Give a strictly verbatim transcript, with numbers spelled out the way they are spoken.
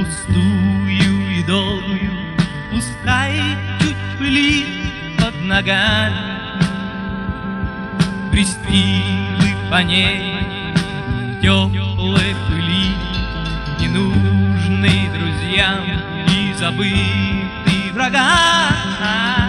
пустую и долгую, пускай чуть пыли под ногами, пристилы по ней теплой пыли, ненужный друзьям и забытый врагам.